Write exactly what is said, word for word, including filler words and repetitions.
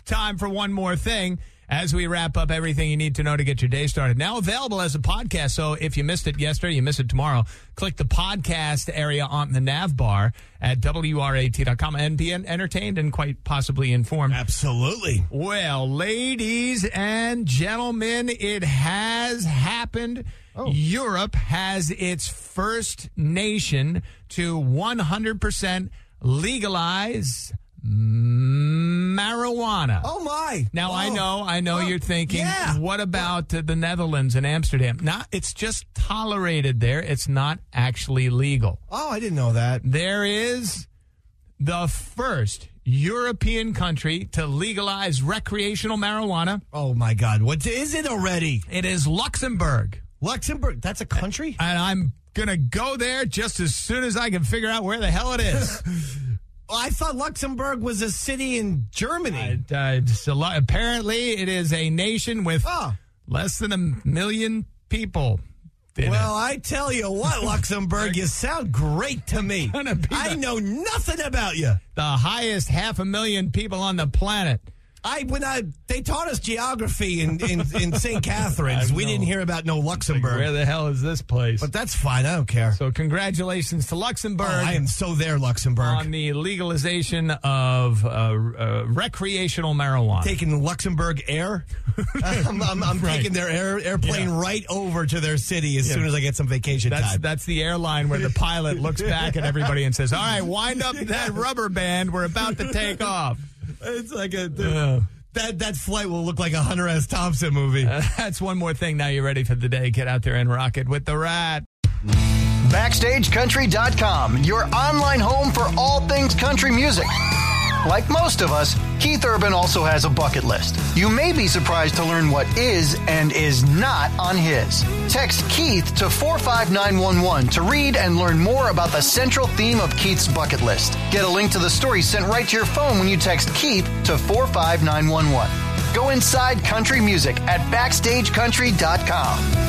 time for one more thing as we wrap up everything you need to know to get your day started. Now available as a podcast, so if you missed it yesterday, you miss it tomorrow, click the podcast area on the nav bar at W R A T dot com and be entertained and quite possibly informed. Absolutely. Well, ladies and gentlemen, it has happened. Oh. Europe has its first nation to one hundred percent legalize marijuana. Oh, my. Now, oh. I know, I know oh. you're thinking, yeah. what about uh, the Netherlands and Amsterdam? Not, it's just tolerated there. It's not actually legal. Oh, I didn't know that. There is the first European country to legalize recreational marijuana. Oh, my God. What is it already? It is Luxembourg. Luxembourg? That's a country? And I'm going to go there just as soon as I can figure out where the hell it is. Well, I thought Luxembourg was a city in Germany. Uh, uh, so apparently, it is a nation with oh. less than a million people. Well, it. I tell you what, Luxembourg, you sound great to me. I the, know nothing about you. The highest half a million people on the planet. I when I they taught us geography in in, in Saint Catharines. We didn't hear about no Luxembourg. Like, where the hell is this place? But that's fine. I don't care. So congratulations to Luxembourg. Oh, I am so there, Luxembourg. On the legalization of uh, uh, recreational marijuana. Taking Luxembourg Air. I'm, I'm, I'm right. taking their air, airplane yeah. right over to their city as yeah. soon as I get some vacation that's, time. That's the airline where the pilot looks back at everybody and says, all right, wind up that rubber band. We're about to take off. It's like a uh, that that flight will look like a Hunter S. Thompson movie. Uh, that's one more thing. Now you're ready for the day. Get out there and rock it with the Rat. Backstage Country dot com, your online home for all things country music. Like most of us, Keith Urban also has a bucket list. You may be surprised to learn what is and is not on his. Text Keith to four five nine one one to read and learn more about the central theme of Keith's bucket list. Get a link to the story sent right to your phone when you text Keith to four five nine one one. Go inside country music at Backstage Country dot com.